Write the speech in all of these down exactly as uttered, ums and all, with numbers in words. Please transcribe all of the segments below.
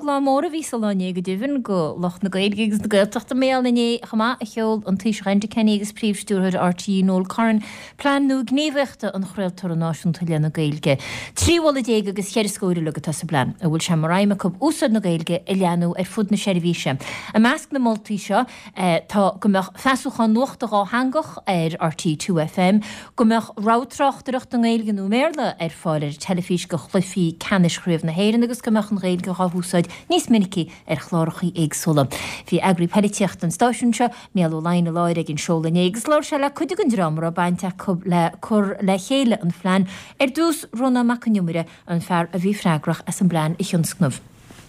lá mór a ví salóní go divin go loch na gailgigs na goilteachta méal nané chama a cheol an tíis rente Kenny agus príomhstúrthir R T E Noel Carn plan nú gníomhachta an chrailtar an náisiúnta lena gailge. Tríhla déag agus cheir scóir le go tas plan a bhfuil sem raime cub úsad na gailge i leanú ar fud na seirbhíse. A measc na moltí seo tá gombeach feasúchan nuachta á hangach ar R T E two F M gombeach rátrachtarach na gailge nó méle ar fáil ar telefís go chlufií canis chríomh na héireann agus gombeach an gailge á húsáid níos minicí ar chlárachaí éagsúla. Bhí agri peliteocht an stáisiúnse méall ó lein a láir ag an seola négus leir se le chuidig an dramar a bainte le chur le chéile an phlean ar dús runa macaniumire an fear a bhí freigrach as an blean i thionscnamh.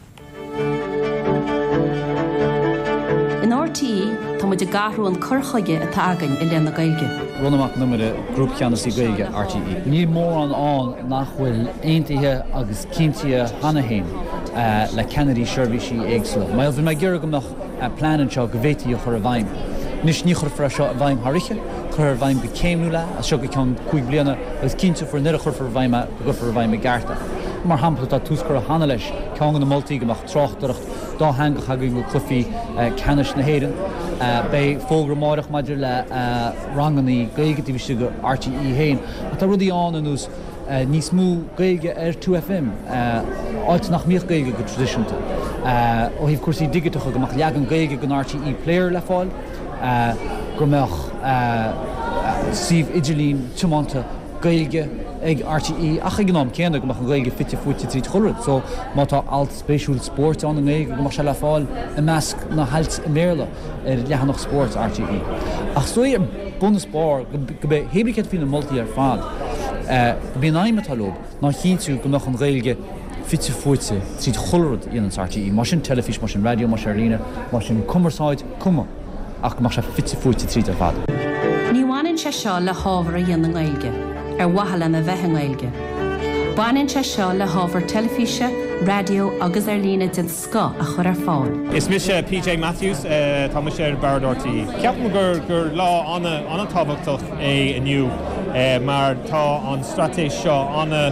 In R T E tá muid a garú an chorchaige atá agan i lena gailge. Runamach numere grŵp cheanasí gailge R T E. Ní mór an an nach bhfuil aontaithe agus cinnte hana hain uh, le Kennedy seirbhísí éagsúla. Mail bhí me ggéire gomach uh, planan seo go bhhétaí chur a bhaim. Nis ní chur fra seo a bhaim thariche, chur a bhaim go céimú le, a seo go ceann chuig bliana agus cinnte for nid a chur for a bhaim go for a bhaim a garta. Mar hampla tá túscar a hana leis, ceann an na moltaí gomach trochtaracht dá hangach a go clufií uh, canis na héireann. Uh, bei fógra mórach maidir le uh, ranganí gailgetí bhí go R T E hain. A tá rudí an anús uh, níos mú gailge ar two F M uh, áit nach míoch gailge go tradiisiúnta. Uh, ó híh cuasaí digiteach go mach leagan gailge go R T E player le fáil uh, go meach uh, uh, Steve Idirlín tumánta gailge ag R T E ach ag gnám céanna go mach an gailge fitte fuite trí chorid. So má tá alt spéisiúil sport an an gailge go mach se le fáil a measc na heilt i méle ar lehanach sport R T E. Ach so ar bonusbar go be heblicet fin na moltaí ar fad. Uh, go bí naime talób ná chinú go mach an gailge fitte fuite trí chorid ian R T E. Mar sin telefís, mar sin radio, mar sin lína, mar sin cumarsáid cuma ach go mach se fitte fuite trí ar fad. Ní bhhainn se seo le hábhar a dhéana an gailge. Ar wahala na bheith an gailge. Baineann se seo le hábhar telefíse, radio agus ar lína den sco a chur ar fáil. Is mis P J Matthews, uh, tá mis ar Barad R T E. Ceapan gur gur lá anna anna tábhachtach é aniu, uh, mar tá an stratéis seo anna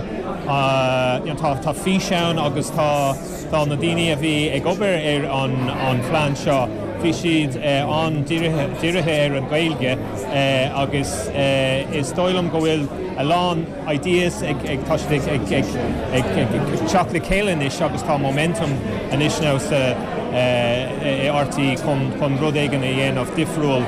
uh, you know, tá tá fí seán agus tá tá na daoine a bhí ag obair ar an an phlean seo. Bhí siad uh, an díirithe ar an gailge uh, agus uh, is dóilm go bhfuil a lán ideas ag ag ag ag ag ag teach le céileann is agus tá momentum anis ná sa R T E chun chun rud éigean a dhéanamh difriúil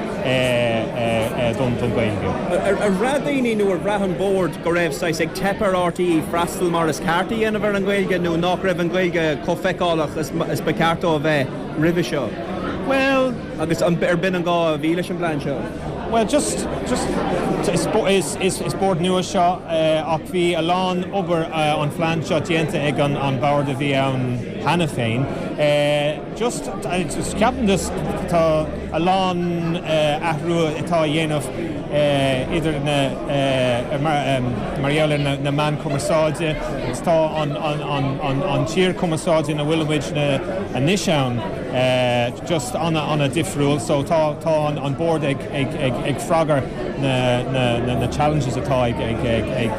don don gailge. A raddaoine nó ar bhreathan bord go raibh sais ag tepar R T E freastal mar is cartaí ana bhar an gailge nó nach raibh an gailge cofeicálaach is be cartó a bheith ribh seo. Well, agus an ar bin an gá a bhíle an bhlean seo. Well, just just is is is board nua seo uh, ach bhí a lán obair uh, an phlean seo dianta ag an an bord a bhí an hana féin. Uh, just uh, just ceapan just tá a lán uh, ahrú atá dhéanamh uh, idir na uh, mar, um, marialler na, na man cumarsáide, tá an an an an an tír cumarsáide na bhfuilmuid na a nisán uh, just anna anna difriúil, so tá tá an an board ag ag ag ag fragar na na na, na challenges atá ag ag ag ag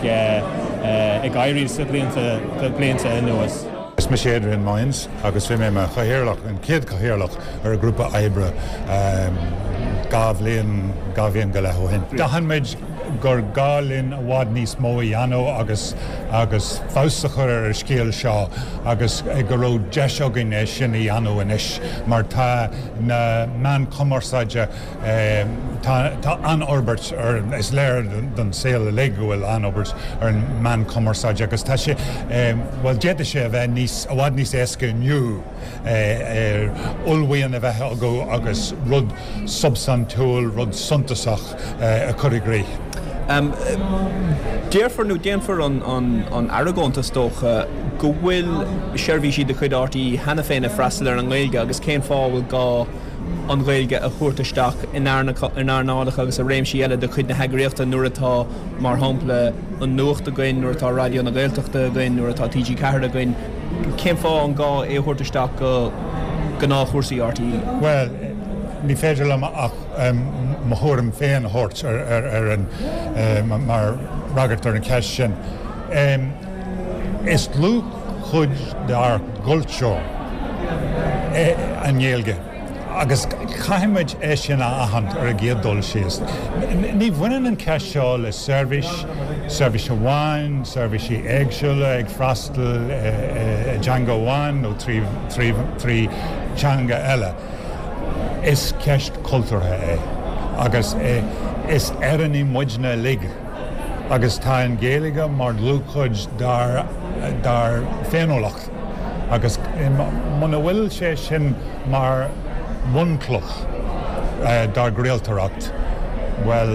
uh, ag airí sa blianta blianta nuas. Is me séidir in Mainz agus bhí mé me chahéirlach an céad chahéirlach ar a grúpa Ibre um, gá bhliain gá bhíon go leth ó hin. Dahan méid gur gálinn a bhád níos mó anó agus agus fástachar ar scéal seo agus ag go raibh deisegin é sin í anó inis mar tá na man cumarsáide um, tá tá an orbert ar is léir don saoil a le gohfuil an orbert ar an man cumarsáide agus tá sé um, bhfuil déide sé a bheith níos a bhád níos éasca nniu ar ulmhaíonn a bheith go agus rud substantúil rud suntasach a chuirigrí. Um, Déirfar nó déanfar an, an, an Aragónta stócha go bhfuil seirbhísí de chuid R T E hena féin a freastal ar an gailge agus céim fábhfuil gá an gailge a chuirtaisteach in airnálacha agus a réimsí eile de chuid na heagréachta nuair atá mar hampla an nuachta gain nuair atá radio na gailteachta gain nuair atá T G ceathair a gain céim fá an gá é chuirtaisteach go gná chuirsaí R T E. Well, ní féidir am ach má thuairim féin hort ar ar ar an mar ragart ar an ceis sin. Is lú chuid de ar gultseo anéalge. Agus caiimiid é sin ahand ar a géaddul sios. Ní bhainean an ceis seo le service, service amháin, service éagsúla ag freastal Django amháin nó trí trí teanga eile. Is ceist cultúrtha é. Agus is éannaí muidna lig. Agus tá an Gaeilge mar lúchuid dar dar féinolacht. Agus muna bhfuil sé sin mar muncloch uh, dar gréaltaracht, well,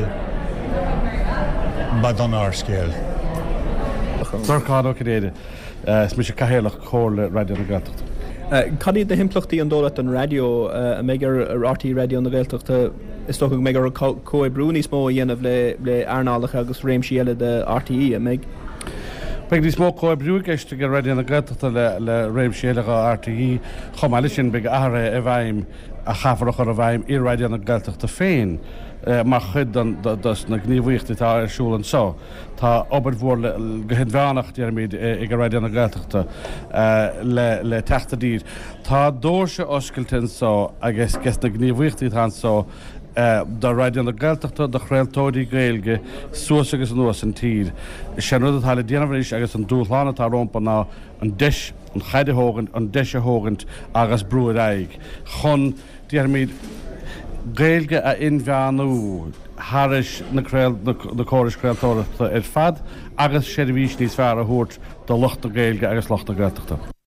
madon ar scéal. Dorcád ó céide, is mu sé caihéalach chóir le radio na Gaeltachta. Cadí de himplaachtaí an dólat an radio a mégur R T radio na Gaeltachta is sto mégur có brúní smó dhéanamh le le airnálacha agus réimsíile de R T I a méid. Beg dí smó có brúgeiste go radio na Gaeltachta le le réimsíalacha R T I chomáile sin beg ahra a bhaim a chafarach ar a bhaim i radio na Gaeltachta féin. Mar chud na gníomhhuiochtta tá arsúil an seo. Tá obair mhór go hinmheánach dearmid ag a radio na Gaeltachta le teachtadír. Tá dóirse oscailtain seo agus ges na gníomhhuiochtaí tá seo da radio na Gaeltachta de chraoltóirí Gaeilge suas agus an nuas an tír. Seanúd atá le déanamharéis agus an dúchlána tá rompa ná an deis an chaideógant an deise hógant agus brúid aig. Chun dearmid Gaeilge a inmheanú Harris na córas creaaltóireachta ar fad agus sé bhís níos fearr a thuairt do lucht na Gaeilge agus lucht na Gaeltachta.